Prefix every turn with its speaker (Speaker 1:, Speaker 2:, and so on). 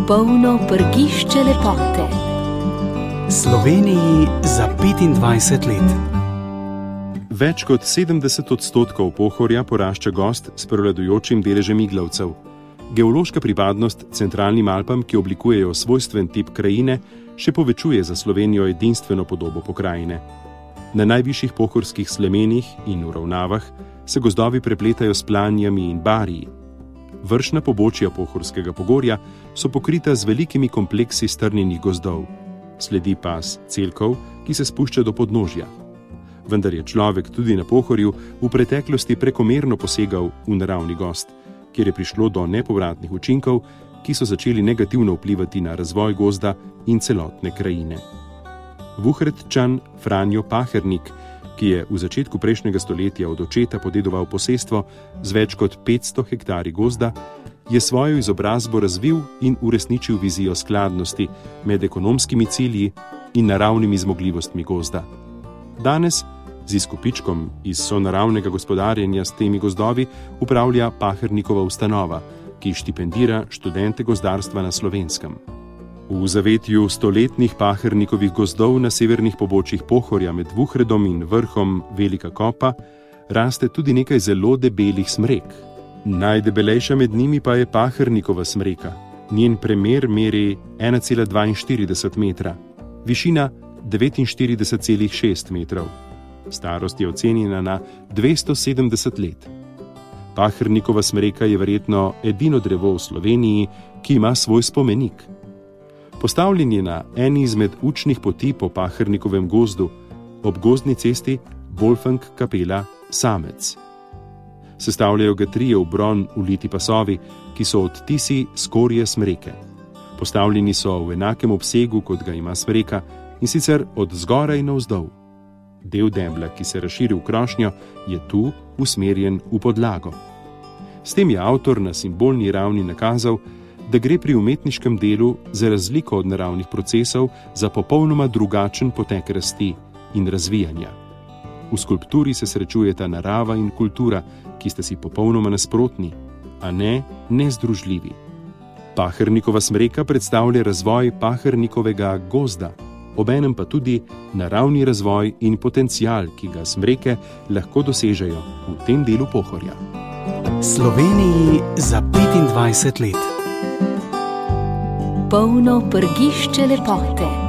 Speaker 1: Polno prgišče lepote.
Speaker 2: Sloveniji za 25 let.
Speaker 3: Več kot 70% Pohorja porašča gozd s prevladujočim deležem iglavcev. Geološka pripadnost centralnim Alpam, ki oblikujejo svojstven tip krajine, še povečuje za Slovenijo edinstveno podobo pokrajine. Na najvišjih pohorskih slemenih in uravnavah se gozdovi prepletajo s planjami in bariji. Vršna pobočja Pohorskega pogorja so pokrita z velikimi kompleksi strnjenih gozdov. Sledi pas celkov, ki se spušča do podnožja. Vendar je človek tudi na Pohorju v preteklosti prekomerno posegal v naravni gozd, kjer je prišlo do nepovratnih učinkov, ki so začeli negativno vplivati na razvoj gozda in celotne krajine. Vuhredčan Franjo Pahernik, ki je v začetku prejšnjega stoletja od očeta podedoval posestvo z več kot 500 hektari gozda, je svojo izobrazbo razvil in uresničil vizijo skladnosti med ekonomskimi cilji in naravnimi zmogljivostmi gozda. Danes z izkupičkom iz sonaravnega gospodarjenja s temi gozdovi upravlja Pahernikova ustanova, ki štipendira študente gozdarstva na Slovenskem. V zavetju stoletnih Pahernikovih gozdov na severnih pobočjih Pohorja med Vuhredom in vrhom Velika Kopa raste tudi nekaj zelo debelih smrek. Najdebelejša med njimi pa je Pahernikova smreka. Njen premer meri 1,42 metra, višina 49,6 metrov. Starost je ocenjena na 270 let. Pahernikova smreka je verjetno edino drevo v Sloveniji, ki ima svoj spomenik. Postavljen je na eni izmed učnih poti po Pahernikovem gozdu, ob gozdni cesti Bolfenk kapela Samec. Sestavljajo ga 3 v bron uliti pasovi, ki so odtisi skorje smreke. Postavljeni so v enakem obsegu, kot ga ima smreka, in sicer od zgoraj navzdol. Del debla, ki se razširi v krošnjo, je tu usmerjen v podlago. S tem je avtor na simbolni ravni nakazal, da gre pri umetniškem delu za razliko od naravnih procesov za popolnoma drugačen potek rasti in razvijanja. V skulpturi se srečujeta narava in kultura, ki sta si popolnoma nasprotni, a ne nezdružljivi. Pahernikova smreka predstavlja razvoj Pahernikovega gozda, obenem pa tudi naravni razvoj in potencial, ki ga smreke lahko dosežejo v tem delu Pohorja.
Speaker 2: Sloveniji za 25 let.
Speaker 1: Polno prgišče lepote.